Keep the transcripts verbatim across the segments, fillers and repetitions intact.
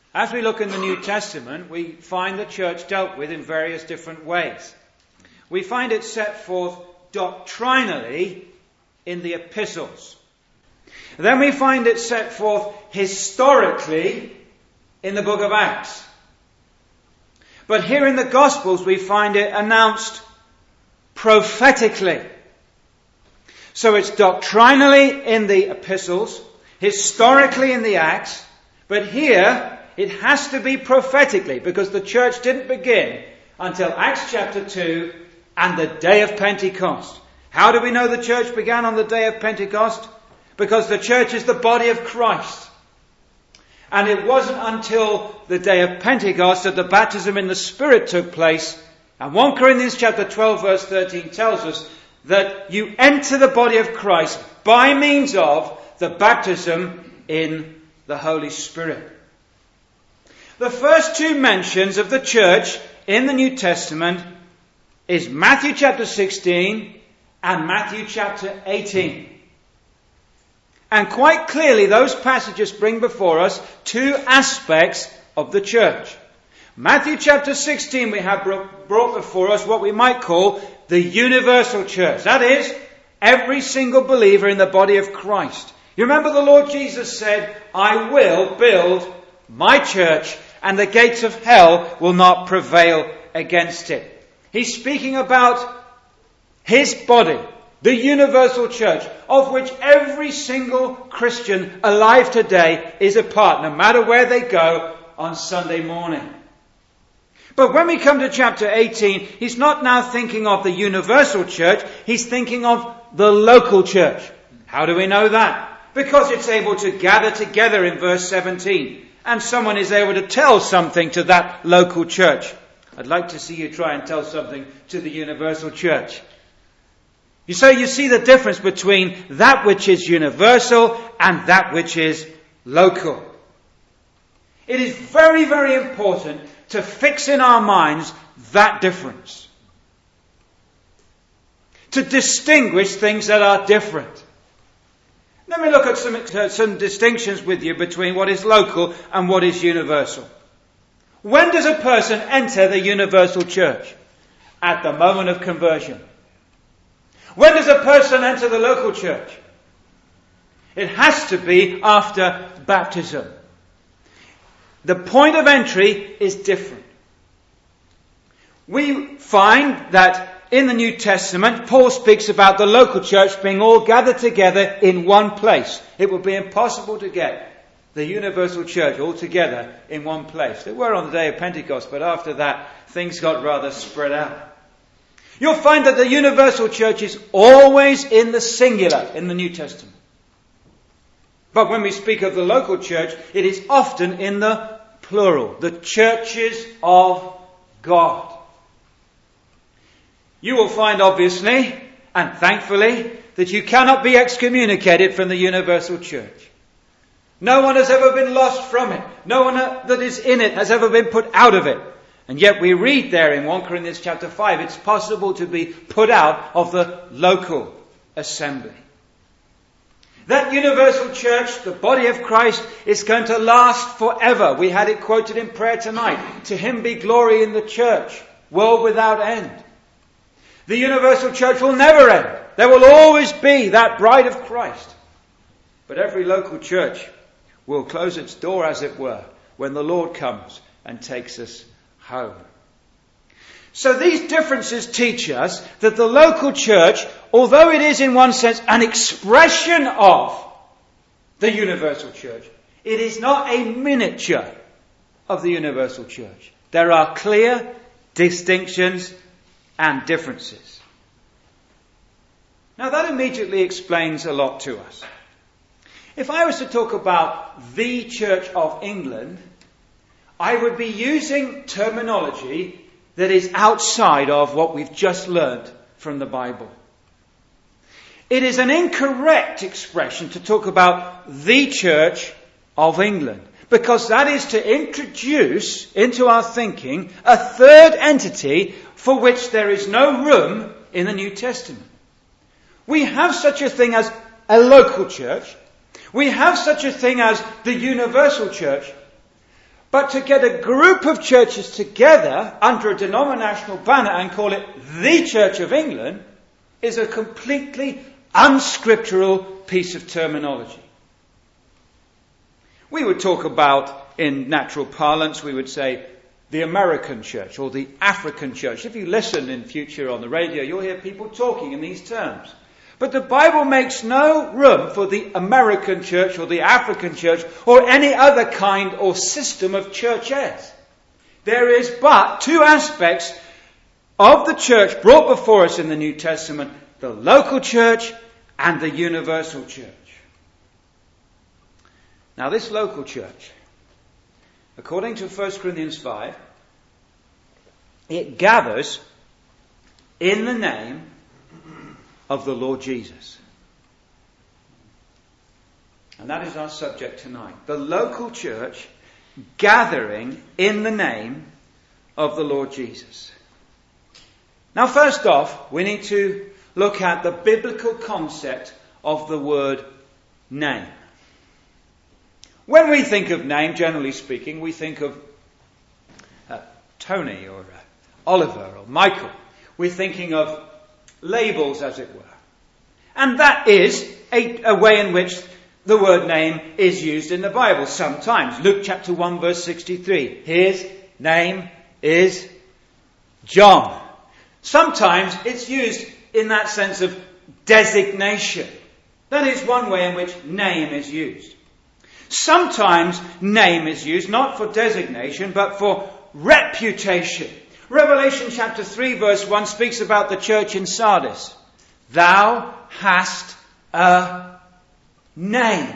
As we look in the New Testament, we find the church dealt with in various different ways. We find it set forth doctrinally in the epistles. Then we find it set forth historically in the book of Acts. But here in the Gospels we find it announced prophetically. So it's doctrinally in the epistles, historically in the Acts, but here it has to be prophetically, because the church didn't begin until Acts chapter two and the day of Pentecost. How do we know the church began on the day of Pentecost? Because the church is the body of Christ. And it wasn't until the day of Pentecost that the baptism in the Spirit took place. And First Corinthians chapter twelve verse thirteen tells us that you enter the body of Christ by means of the baptism in the Holy Spirit. The first two mentions of the church in the New Testament is Matthew chapter sixteen and Matthew chapter eighteen. And quite clearly those passages bring before us two aspects of the church. Matthew chapter sixteen we have brought before us what we might call the universal church. That is, every single believer in the body of Christ. You remember the Lord Jesus said, I will build my church and the gates of hell will not prevail against it. He's speaking about his body, the universal church, of which every single Christian alive today is a part, no matter where they go on Sunday morning. But when we come to chapter eighteen, he's not now thinking of the universal church, he's thinking of the local church. How do we know that? Because it's able to gather together in verse seventeen, and someone is able to tell something to that local church. I'd like to see you try and tell something to the universal church. You say you see the difference between that which is universal and that which is local. It is very, very important to fix in our minds that difference. To distinguish things that are different. Let me look at some, uh, some distinctions with you between what is local and what is universal. When does a person enter the universal church? At the moment of conversion. When does a person enter the local church? It has to be after baptism. The point of entry is different. We find that in the New Testament, Paul speaks about the local church being all gathered together in one place. It would be impossible to get the universal church all together in one place. They were on the day of Pentecost, but after that, things got rather spread out. You'll find that the universal church is always in the singular in the New Testament. But when we speak of the local church, it is often in the plural. The churches of God. You will find, obviously, and thankfully, that you cannot be excommunicated from the universal church. No one has ever been lost from it. No one that is in it has ever been put out of it. And yet we read there in First Corinthians chapter five, it's possible to be put out of the local assembly. That universal church, the body of Christ, is going to last forever. We had it quoted in prayer tonight. To him be glory in the church, world without end. The universal church will never end. There will always be that bride of Christ. But every local church will close its door, as it were, when the Lord comes and takes us home. So these differences teach us that the local church, although it is in one sense an expression of the universal church, it is not a miniature of the universal church. There are clear distinctions and differences. Now that immediately explains a lot to us. If I was to talk about the Church of England, I would be using terminology that is outside of what we've just learned from the Bible. It is an incorrect expression to talk about the Church of England, because that is to introduce into our thinking a third entity for which there is no room in the New Testament. We have such a thing as a local church. We have such a thing as the universal church. But to get a group of churches together under a denominational banner and call it the Church of England is a completely unscriptural piece of terminology. We would talk about, in natural parlance, we would say the American church or the African church. If you listen in future on the radio, you'll hear people talking in these terms. But the Bible makes no room for the American church or the African church or any other kind or system of churches. There is but two aspects of the church brought before us in the New Testament: the local church and the universal church. Now, this local church, according to First Corinthians five, it gathers in the name of the Lord Jesus. And that is our subject tonight. The local church gathering in the name of the Lord Jesus. Now, first off, we need to look at the biblical concept of the word name. When we think of name, generally speaking, we think of uh, Tony or uh, Oliver or Michael. We're thinking of labels, as it were. And that is a, a way in which the word name is used in the Bible sometimes. Luke chapter one verse sixty-three. His name is John. Sometimes it's used in that sense of designation. That is one way in which name is used. Sometimes name is used not for designation but for reputation. Revelation chapter three verse one speaks about the church in Sardis. Thou hast a name.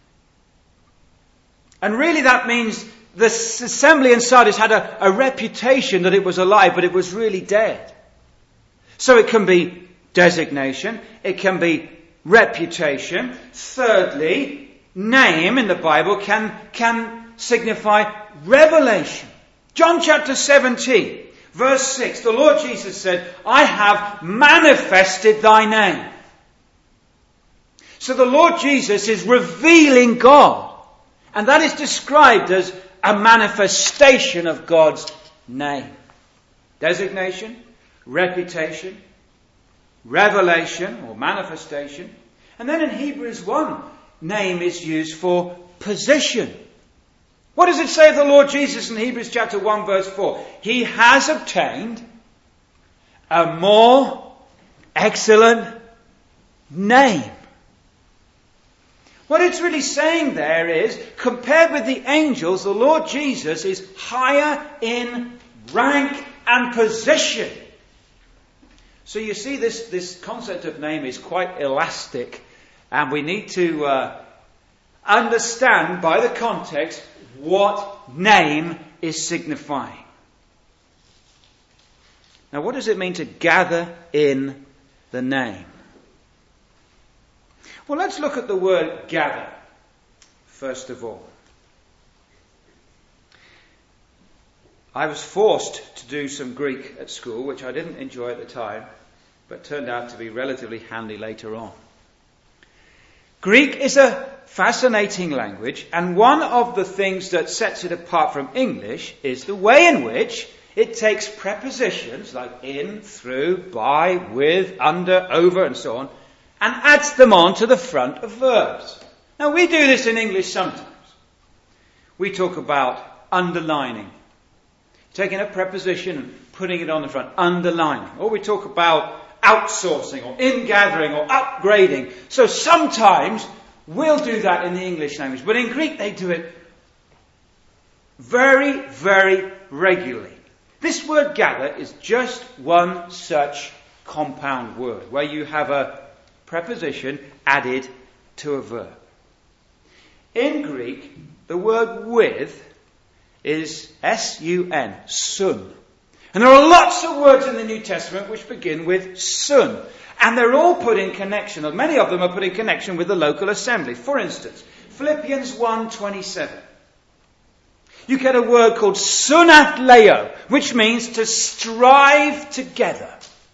And really that means the assembly in Sardis had a, a reputation that it was alive, but it was really dead. So it can be designation, it can be reputation. Thirdly, name in the Bible can, can signify revelation. John chapter seventeen. Verse six, the Lord Jesus said, I have manifested thy name. So the Lord Jesus is revealing God. And that is described as a manifestation of God's name. Designation, reputation, revelation or manifestation. And then in Hebrews one, name is used for position. What does it say of the Lord Jesus in Hebrews chapter one verse four? He has obtained a more excellent name. What it's really saying there is, compared with the angels, the Lord Jesus is higher in rank and position. So you see, this, this concept of name is quite elastic, and we need to uh, understand by the context what name is signifying. Now, what does it mean to gather in the name? Well, let's look at the word gather, first of all. I was forced to do some Greek at school, which I didn't enjoy at the time, but turned out to be relatively handy later on. Greek is a fascinating language, and one of the things that sets it apart from English is the way in which it takes prepositions like in, through, by, with, under, over, and so on, and adds them on to the front of verbs. Now, we do this in English sometimes. We talk about underlining, taking a preposition and putting it on the front, underlining. Or we talk about outsourcing or ingathering or upgrading. So sometimes we'll do that in the English language. But in Greek they do it very, very regularly. This word gather is just one such compound word where you have a preposition added to a verb. In Greek, the word with is S U N, sun. And there are lots of words in the New Testament which begin with sun. And they're all put in connection, or many of them are put in connection with the local assembly. For instance, Philippians one twenty-seven. You get a word called sunathleo, which means to strive together.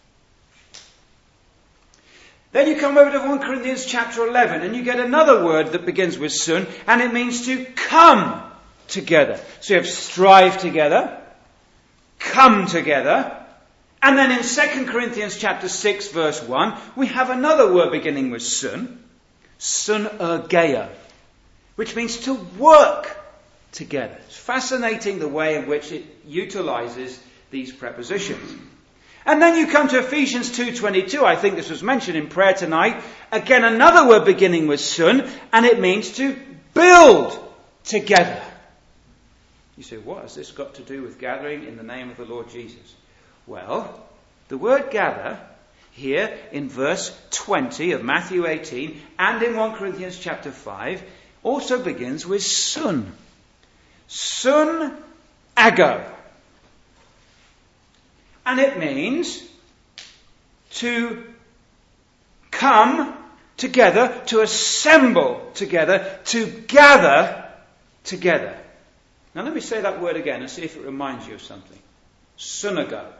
Then you come over to First Corinthians chapter eleven, and you get another word that begins with sun, and it means to come together. So you have strive together, come together, and then in Second Corinthians chapter six verse one, we have another word beginning with sun, sunergeia, which means to work together. It's fascinating the way in which it utilizes these prepositions. And then you come to Ephesians two twenty-two. I think this was mentioned in prayer tonight. Again, another word beginning with sun, and it means to build together. You say, what has this got to do with gathering in the name of the Lord Jesus? Well, the word gather here in verse twenty of Matthew eighteen and in First Corinthians chapter five also begins with sun. Sun ago. And it means to come together, to assemble together, to gather together. Now let me say that word again and see if it reminds you of something. Synagogue.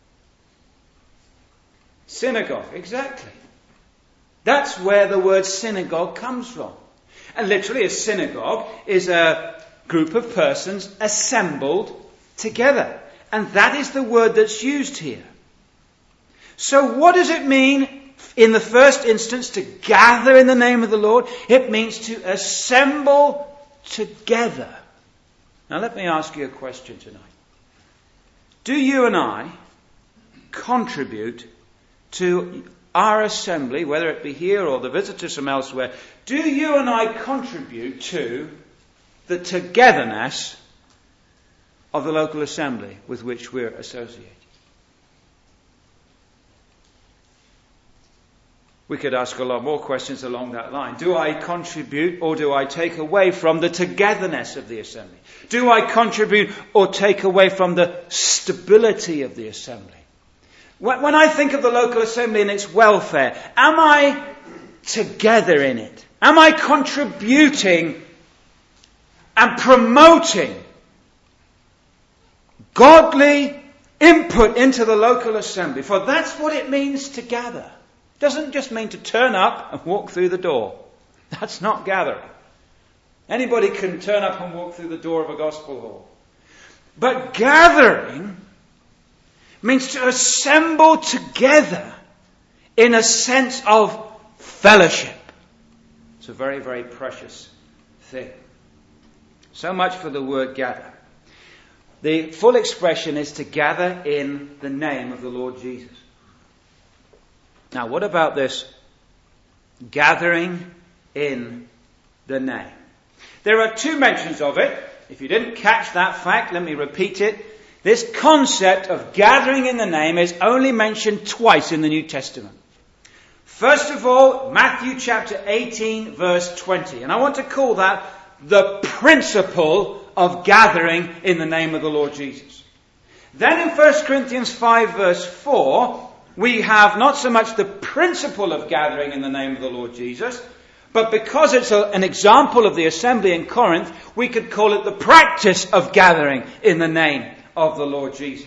Synagogue, exactly. That's where the word synagogue comes from. And literally a synagogue is a group of persons assembled together. And that is the word that's used here. So what does it mean in the first instance to gather in the name of the Lord? It means to assemble together. Now let me ask you a question tonight. Do you and I contribute to our assembly, whether it be here or the visitors from elsewhere? Do you and I contribute to the togetherness of the local assembly with which we're associated? We could ask a lot more questions along that line. Do I contribute or do I take away from the togetherness of the assembly? Do I contribute or take away from the stability of the assembly? When I think of the local assembly and its welfare, am I together in it? Am I contributing and promoting godly input into the local assembly? For that's what it means to gather. It doesn't just mean to turn up and walk through the door. That's not gathering. Anybody can turn up and walk through the door of a gospel hall. But gathering means to assemble together in a sense of fellowship. It's a very, very precious thing. So much for the word gather. The full expression is to gather in the name of the Lord Jesus. Now, what about this gathering in the name? There are two mentions of it. If you didn't catch that fact, let me repeat it. This concept of gathering in the name is only mentioned twice in the New Testament. First of all, Matthew chapter eighteen, verse twenty. And I want to call that the principle of gathering in the name of the Lord Jesus. Then in First Corinthians five, verse four, we have not so much the principle of gathering in the name of the Lord Jesus, but because it's a, an example of the assembly in Corinth, we could call it the practice of gathering in the name of the Lord Jesus.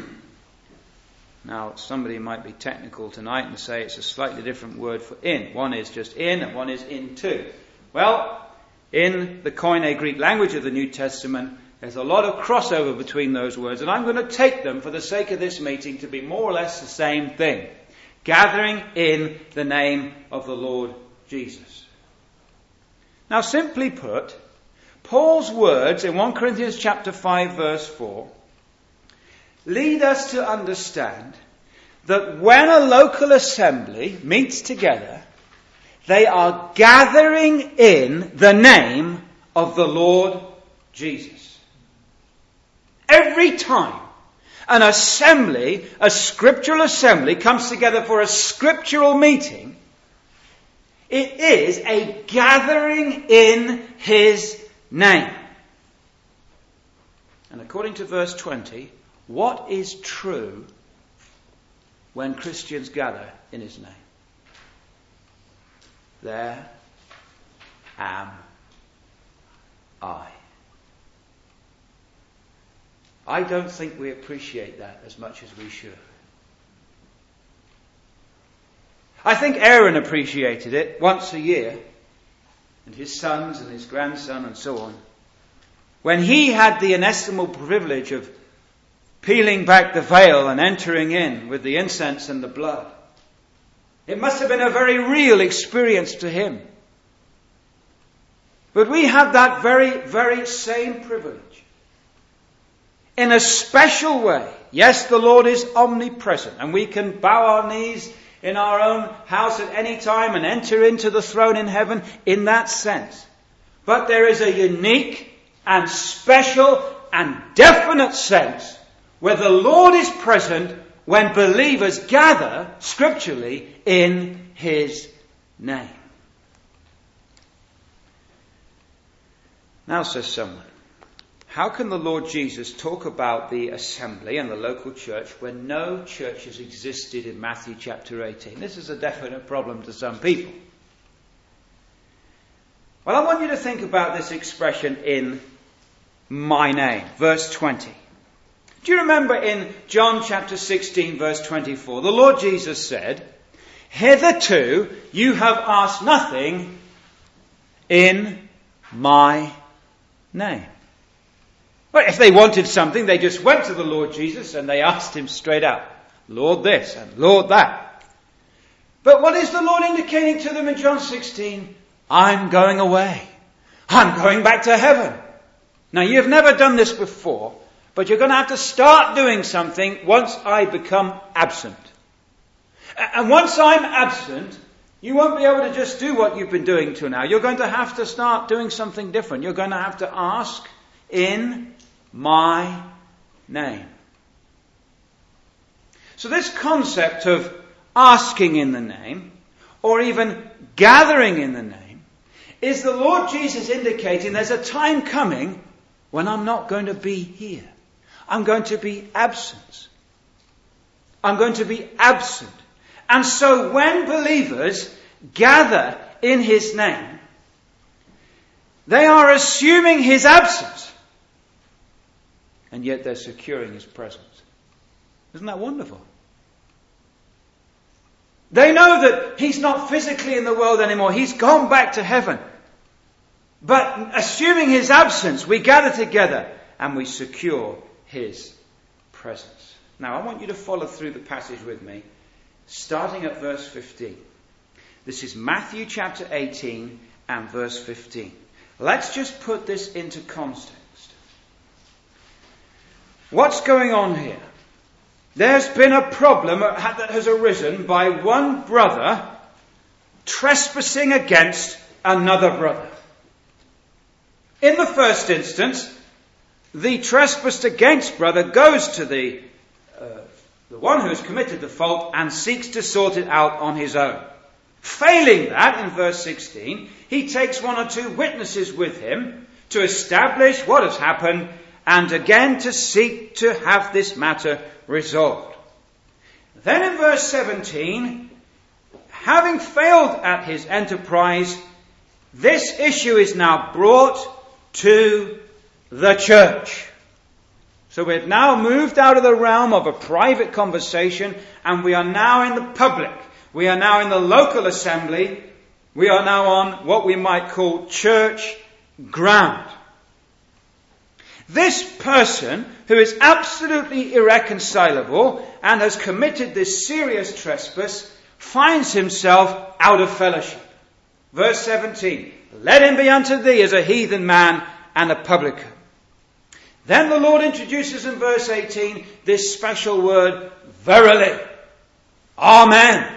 Now, somebody might be technical tonight and say it's a slightly different word for in. One is just in and one is into. Well, in the Koine Greek language of the New Testament, there's a lot of crossover between those words, and I'm going to take them for the sake of this meeting to be more or less the same thing. Gathering in the name of the Lord Jesus. Now, simply put, Paul's words in First Corinthians chapter five, verse four, lead us to understand that when a local assembly meets together, they are gathering in the name of the Lord Jesus. Every time an assembly, a scriptural assembly, comes together for a scriptural meeting, it is a gathering in His name. And according to verse twenty, what is true when Christians gather in His name? There am I. I don't think we appreciate that as much as we should. I think Aaron appreciated it once a year, and his sons and his grandson and so on. when he had the inestimable privilege of peeling back the veil and entering in with the incense and the blood. It must have been a very real experience to him. But we have that very, very same privilege. In a special way. Yes, the Lord is omnipresent, and we can bow our knees in our own house at any time and enter into the throne in heaven in that sense. But there is a unique and special and definite sense where the Lord is present when believers gather scripturally in his name. Now, says someone, how can the Lord Jesus talk about the assembly and the local church when no churches existed in Matthew chapter eighteen? This is a definite problem to some people. Well, I want you to think about this expression, in my name, verse twenty. Do you remember in John chapter sixteen, verse twenty-four, the Lord Jesus said, hitherto you have asked nothing in my name. Well, if they wanted something, they just went to the Lord Jesus and they asked him straight out, Lord this and Lord that. But what is the Lord indicating to them in John sixteen? I'm going away. I'm going back to heaven. Now, you've never done this before, but you're going to have to start doing something once I become absent. And once I'm absent, you won't be able to just do what you've been doing till now. You're going to have to start doing something different. You're going to have to ask in my name. So this concept of asking in the name, or even gathering in the name, is the Lord Jesus indicating there's a time coming when I'm not going to be here. I'm going to be absent. I'm going to be absent. And so when believers gather in his name, they are assuming his absence. And yet they're securing his presence. Isn't that wonderful? They know that he's not physically in the world anymore. He's gone back to heaven. But assuming his absence, we gather together and we secure his presence. Now, I want you to follow through the passage with me, starting at verse fifteen. This is Matthew chapter eighteen and verse fifteen. Let's just put this into context. What's going on here? There's been a problem that has arisen by one brother trespassing against another brother. In the first instance, the trespassed against brother goes to the, uh, the one who has committed the fault and seeks to sort it out on his own. Failing that, in verse sixteen, he takes one or two witnesses with him to establish what has happened and again to seek to have this matter resolved. Then in verse seventeen, having failed at his enterprise, this issue is now brought to the church. So we've now moved out of the realm of a private conversation and we are now in the public. We are now in the local assembly. We are now on what we might call church ground. This person, who is absolutely irreconcilable and has committed this serious trespass, finds himself out of fellowship. Verse seventeen, let him be unto thee as a heathen man and a publican. Then the Lord introduces in verse eighteen this special word, verily. Amen.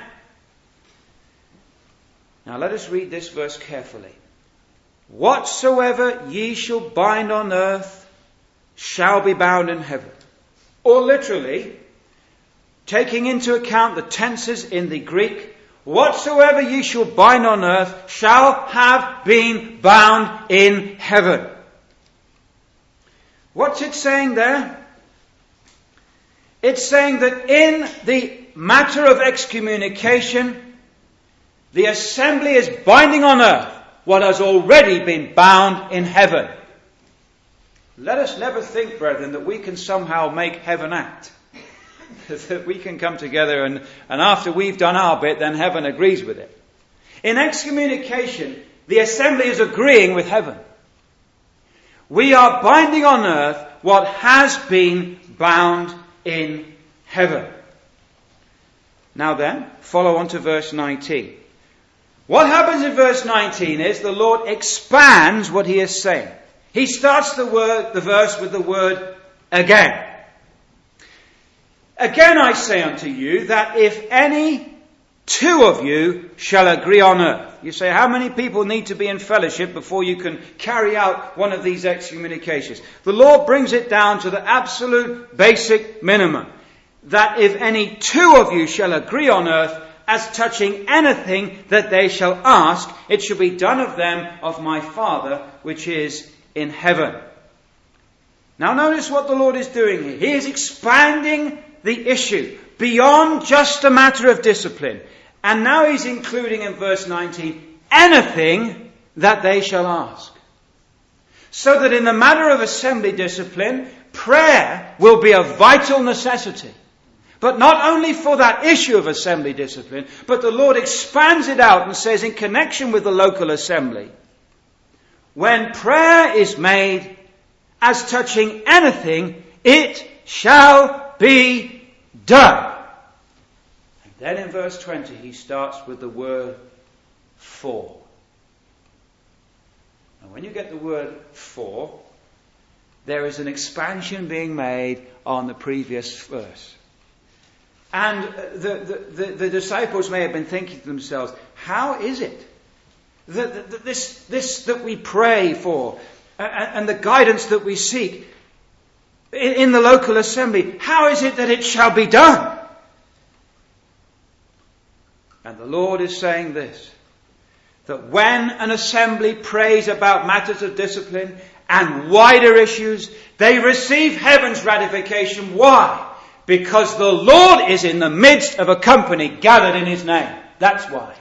Now let us read this verse carefully. Whatsoever ye shall bind on earth shall be bound in heaven. Or literally, taking into account the tenses in the Greek, whatsoever ye shall bind on earth shall have been bound in heaven. What's it saying there? It's saying that in the matter of excommunication, the assembly is binding on earth what has already been bound in heaven. Let us never think, brethren, that we can somehow make heaven act. That we can come together and, and after we've done our bit, then heaven agrees with it. In excommunication, the assembly is agreeing with heaven. we are binding on earth what has been bound in heaven. Now then, follow on to verse nineteen. What happens in verse nineteen is the Lord expands what he is saying. He starts the word, the verse with the word again. Again I say unto you that if any two of you shall agree on earth. You say, how many people need to be in fellowship before you can carry out one of these excommunications? The Lord brings it down to the absolute basic minimum. That if any two of you shall agree on earth as touching anything that they shall ask, it shall be done of them of my Father which is in heaven. Now notice what the Lord is doing here. He is expanding the issue beyond just a matter of discipline. And now he's including in verse nineteen anything that they shall ask. So that in the matter of assembly discipline, prayer will be a vital necessity. But not only for that issue of assembly discipline, but the Lord expands it out and says in connection with the local assembly, when prayer is made as touching anything, it shall be done. And then in verse twenty he starts with the word for. And when you get the word for, there is an expansion being made on the previous verse. And the, the, the, the disciples may have been thinking to themselves, how is it that, that, that this, this that we pray for and, and the guidance that we seek in, in the local assembly, how is it that it shall be done? And the Lord is saying this, that when an assembly prays about matters of discipline and wider issues, they receive heaven's ratification. Why? Because the Lord is in the midst of a company gathered in his name. That's why.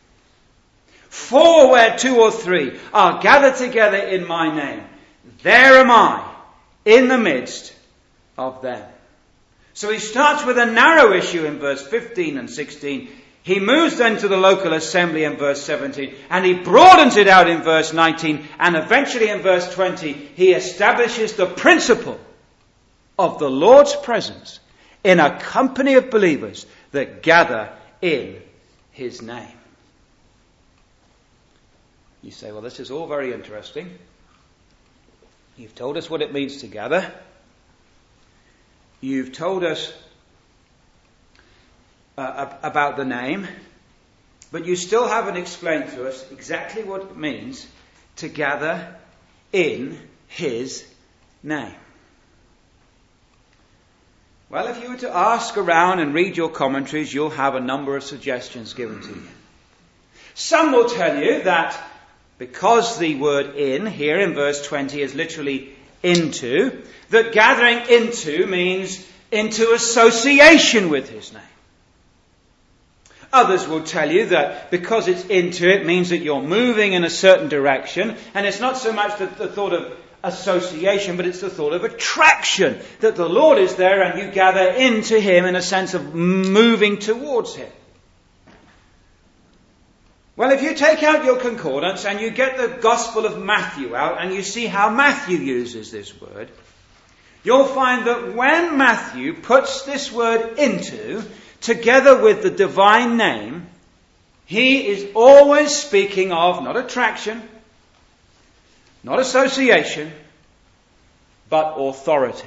For where two or three are gathered together in my name, there am I in the midst of them. So he starts with a narrow issue in verse fifteen and sixteen. He moves then to the local assembly in verse seventeen, and he broadens it out in verse nineteen, and eventually in verse twenty he establishes the principle of the Lord's presence in a company of believers that gather in his name. You say, well, this is all very interesting. You've told us what it means to gather. You've told us uh, about the name, but you still haven't explained to us exactly what it means to gather in his name. Well, if you were to ask around and read your commentaries, you'll have a number of suggestions given to you. Some will tell you that because the word in here in verse twenty is literally into, that gathering into means into association with his name. Others will tell you that because it's into, it means that you're moving in a certain direction, and it's not so much the, the thought of association, but it's the thought of attraction, that the Lord is there and you gather into him in a sense of moving towards him. Well, if you take out your concordance and you get the Gospel of Matthew out and you see how Matthew uses this word, you'll find that when Matthew puts this word into, together with the divine name, he is always speaking of not attraction, not association, but authority.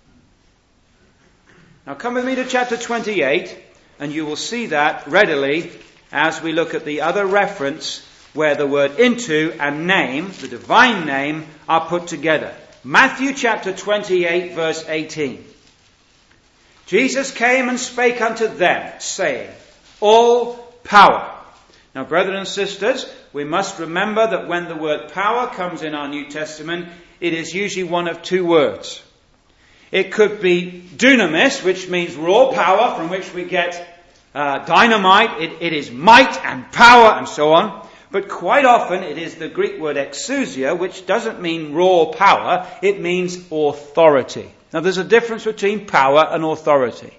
Now come with me to chapter twenty-eight, and you will see that readily as we look at the other reference where the word into and name, the divine name, are put together. Matthew chapter twenty-eight, verse eighteen. Jesus came and spake unto them, saying, all power. Now, brethren and sisters, we must remember that when the word power comes in our New Testament, it is usually one of two words. It could be dunamis, which means raw power, from which we get uh, dynamite. It, it is might and power and so on. But quite often it is the Greek word exousia, which doesn't mean raw power. It means authority. Now, there's a difference between power and authority.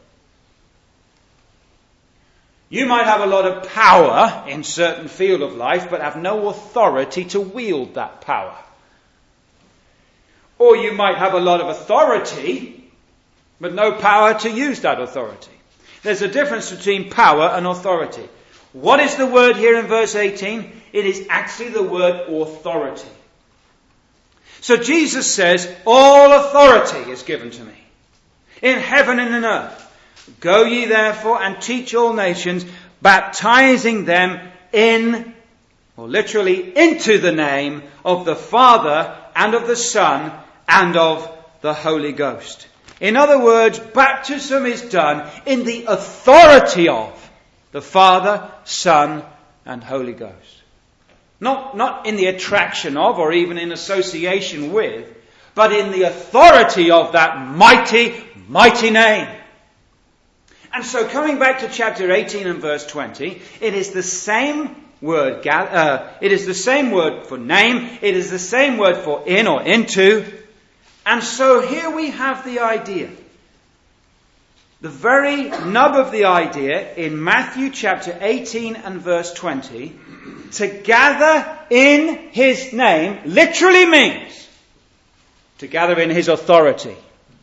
You might have a lot of power in certain field of life, but have no authority to wield that power. Or you might have a lot of authority, but no power to use that authority. There's a difference between power and authority. What is the word here in verse eighteen? It is actually the word authority. So Jesus says, all authority is given to me, in heaven and in earth. Go ye therefore and teach all nations, baptizing them in, or literally into the name of the Father and of the Son and of the Holy Ghost. In other words, baptism is done in the authority of the Father, Son and Holy Ghost. Not, not in the attraction of or even in association with, but in the authority of that mighty, mighty name. And so coming back to chapter eighteen and verse twenty, it is the same word, uh, it is the same word for name, it is the same word for in or into. And so here we have the idea. The very nub of the idea in Matthew chapter eighteen and verse twenty, to gather in his name literally means to gather in his authority.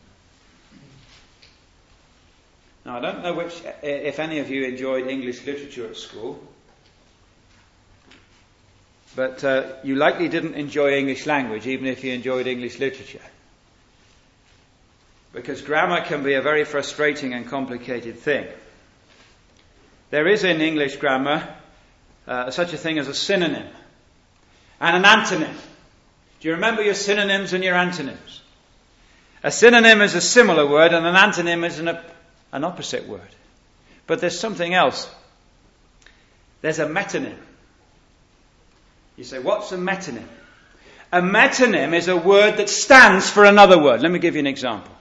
Now, I don't know which, if any of you enjoyed English literature at school, but uh, you likely didn't enjoy English language, even if you enjoyed English literature. Because grammar can be a very frustrating and complicated thing. There is in English grammar uh, such a thing as a synonym and an antonym. Do you remember your synonyms and your antonyms? A synonym is a similar word and an antonym is an, an opposite word. But there's something else. There's a metonym. You say, what's a metonym? A metonym is a word that stands for another word. Let me give you an example.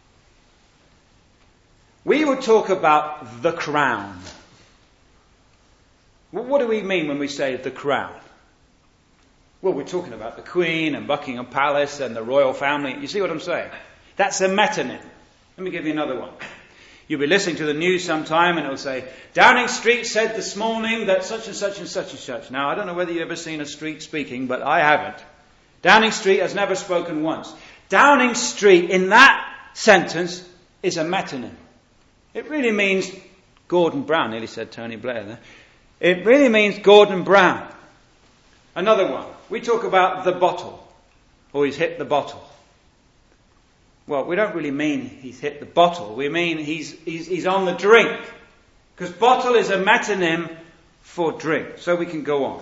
We would talk about the crown. What do we mean when we say the crown? Well, we're talking about the Queen and Buckingham Palace and the royal family. You see what I'm saying? That's a metonym. Let me give you another one. You'll be listening to the news sometime and it'll say, Downing Street said this morning that such and such and such and such. Now, I don't know whether you've ever seen a street speaking, but I haven't. Downing Street has never spoken once. Downing Street in that sentence is a metonym. It really means Gordon Brown. Nearly said Tony Blair there. It really means Gordon Brown. Another one. We talk about the bottle. Or he's hit the bottle. Well, we don't really mean he's hit the bottle. We mean he's, he's, he's on the drink. Because bottle is a metonym for drink. So we can go on.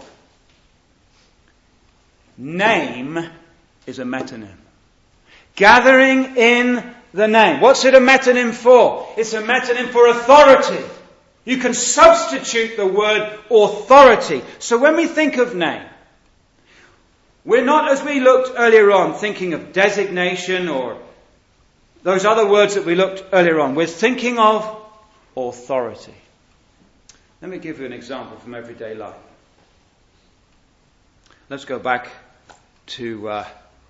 Name is a metonym. Gathering in the name. What's it a metonym for? It's a metonym for authority. You can substitute the word authority. So when we think of name, we're not, as we looked earlier on, thinking of designation or those other words that we looked earlier on. We're thinking of authority. Let me give you an example from everyday life. Let's go back to uh,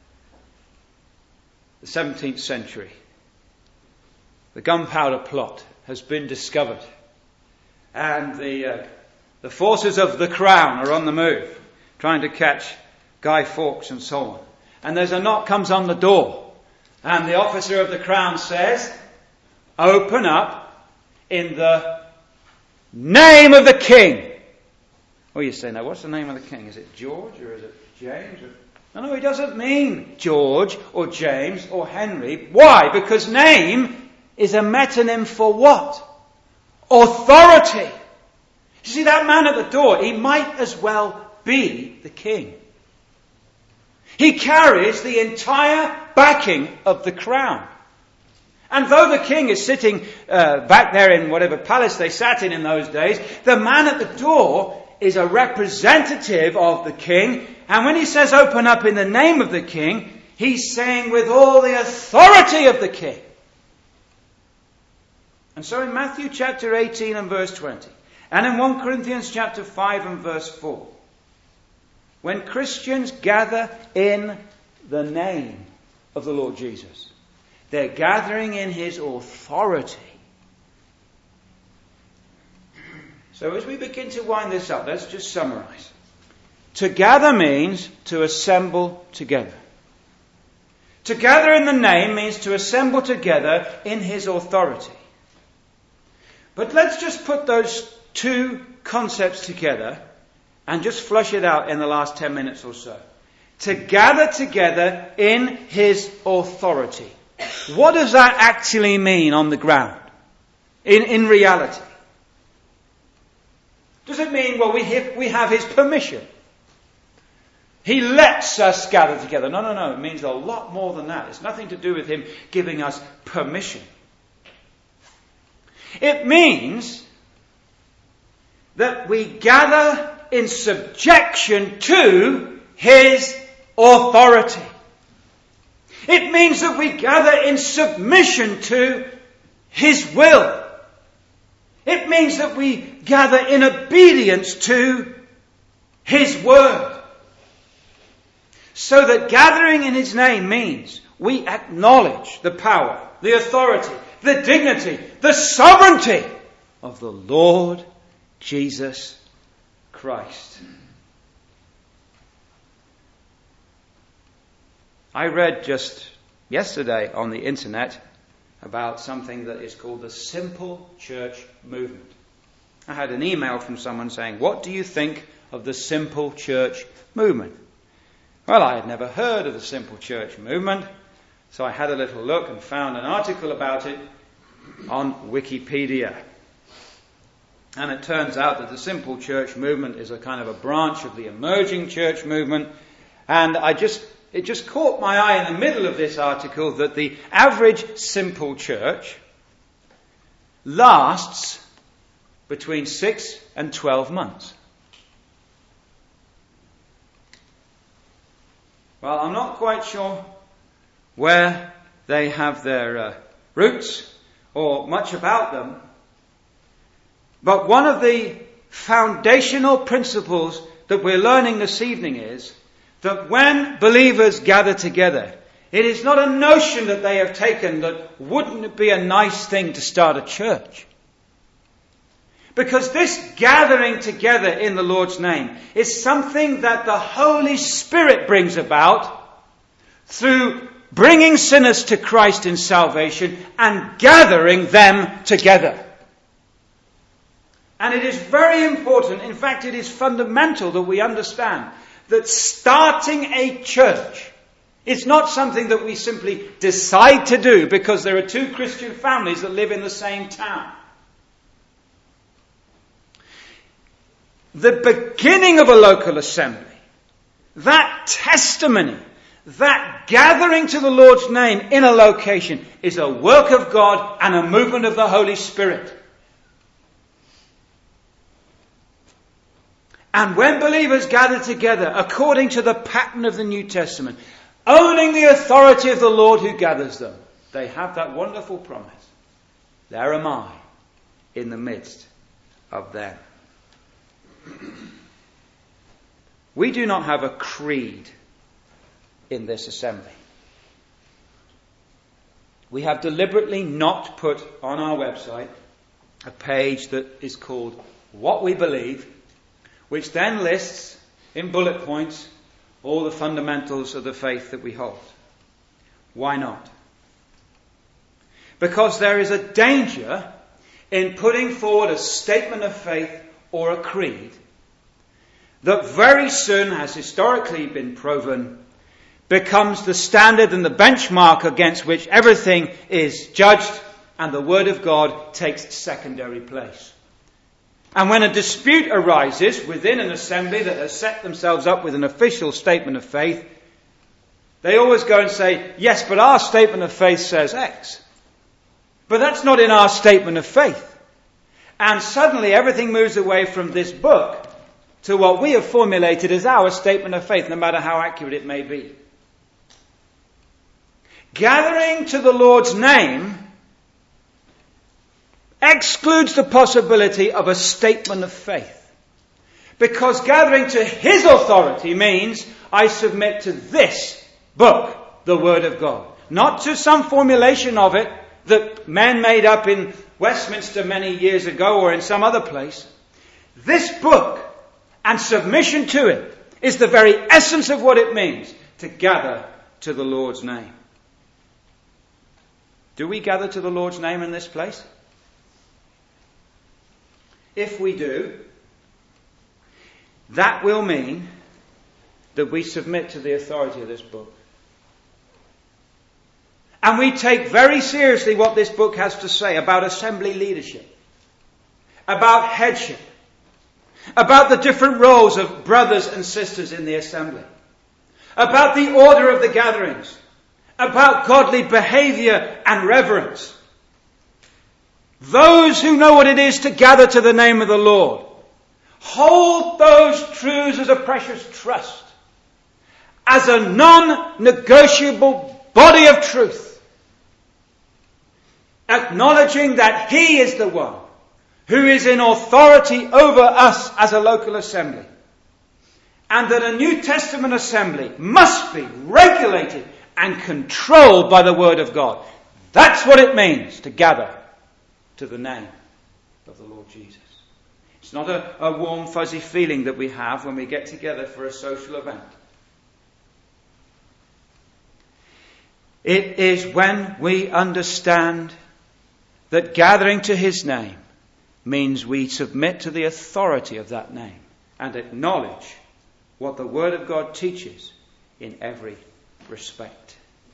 the seventeenth century. The gunpowder plot has been discovered. And the uh, the forces of the Crown are on the move, trying to catch Guy Fawkes and so on. And there's a knock comes on the door. And the officer of the Crown says, open up in the name of the King. Well, you say, now what's the name of the King? Is it George or is it James? Or... No, no, he doesn't mean George or James or Henry. Why? Because name is a metonym for what? Authority. You see, that man at the door, he might as well be the king. He carries the entire backing of the crown. And though the king is sitting uh, back there in whatever palace they sat in in those days, the man at the door is a representative of the king. And when he says open up in the name of the king, he's saying with all the authority of the king. And so in Matthew chapter eighteen and verse twenty, and in First Corinthians chapter five and verse four, when Christians gather in the name of the Lord Jesus, they're gathering in his authority. So as we begin to wind this up, let's just summarize. To gather means to assemble together. To gather in the name means to assemble together in his authority. But let's just put those two concepts together and just flush it out in the last ten minutes or so. To gather together in his authority. What does that actually mean on the ground? In, in reality? Does it mean, well, we have, we have his permission? He lets us gather together. No, no, no. It means a lot more than that. It's nothing to do with him giving us permission. It means that we gather in subjection to his authority. It means that we gather in submission to his will. It means that we gather in obedience to his word. So that gathering in his name means we acknowledge the power, the authority, the dignity, the sovereignty of the Lord Jesus Christ. I read just yesterday on the internet about something that is called the Simple Church Movement. I had an email from someone saying, what do you think of the Simple Church Movement? Well, I had never heard of the Simple Church Movement, so I had a little look and found an article about it on Wikipedia. And it turns out that the Simple Church Movement is a kind of a branch of the emerging church movement. And I just, it just caught my eye in the middle of this article that the average simple church lasts between six and twelve months. Well, I'm not quite sure where they have their uh, roots or much about them. But one of the foundational principles that we're learning this evening is that when believers gather together, it is not a notion that they have taken that wouldn't it be a nice thing to start a church. Because this gathering together in the Lord's name is something that the Holy Spirit brings about through bringing sinners to Christ in salvation and gathering them together. And it is very important, in fact it is fundamental that we understand that starting a church is not something that we simply decide to do because there are two Christian families that live in the same town. The beginning of a local assembly, that testimony, that gathering to the Lord's name in a location is a work of God and a movement of the Holy Spirit. And when believers gather together according to the pattern of the New Testament, owning the authority of the Lord who gathers them, they have that wonderful promise. There am I in the midst of them. We do not have a creed in this assembly. We have deliberately not put on our website a page that is called What We Believe, which then lists in bullet points all the fundamentals of the faith that we hold. Why not? Because there is a danger in putting forward a statement of faith or a creed that very soon, has historically been proven, becomes the standard and the benchmark against which everything is judged and the Word of God takes secondary place. And when a dispute arises within an assembly that has set themselves up with an official statement of faith, they always go and say, yes, but our statement of faith says X. But that's not in our statement of faith. And suddenly everything moves away from this book to what we have formulated as our statement of faith, no matter how accurate it may be. Gathering to the Lord's name excludes the possibility of a statement of faith. Because gathering to his authority means I submit to this book, the Word of God. Not to some formulation of it that men made up in Westminster many years ago or in some other place. This book and submission to it is the very essence of what it means to gather to the Lord's name. Do we gather to the Lord's name in this place? If we do, that will mean that we submit to the authority of this book. And we take very seriously what this book has to say about assembly leadership, about headship, about the different roles of brothers and sisters in the assembly, about the order of the gatherings, about godly behavior and reverence. Those who know what it is to gather to the name of the Lord, hold those truths as a precious trust, as a non-negotiable body of truth, acknowledging that He is the one who is in authority over us as a local assembly, and that a New Testament assembly must be regulated and controlled by the Word of God. That's what it means to gather to the name of the Lord Jesus. It's not a, a warm, fuzzy feeling that we have when we get together for a social event. It is when we understand that gathering to His name means we submit to the authority of that name and acknowledge what the Word of God teaches in every respect.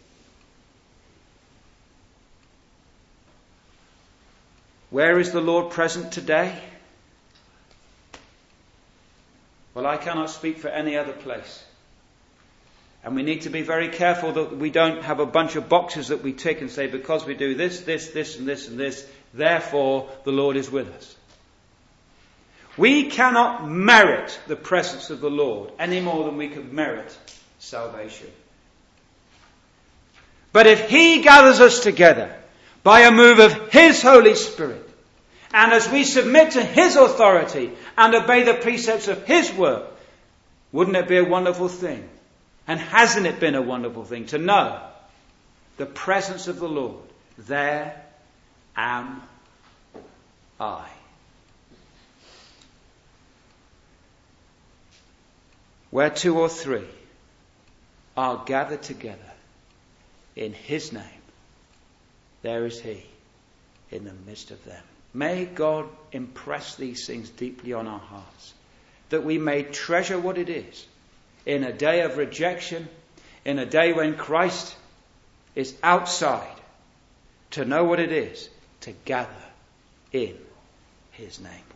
Where is the Lord present today? Well, I cannot speak for any other place. And we need to be very careful that we don't have a bunch of boxes that we tick and say, because we do this, this, this, and this, and this, therefore the Lord is with us. We cannot merit the presence of the Lord any more than we could merit salvation. But if He gathers us together by a move of His Holy Spirit, and as we submit to His authority and obey the precepts of His word, wouldn't it be a wonderful thing? And hasn't it been a wonderful thing to know the presence of the Lord? There am I. Where two or three are gathered together in His name, there is He in the midst of them. May God impress these things deeply on our hearts, that we may treasure what it is in a day of rejection, in a day when Christ is outside, to know what it is to gather in His name.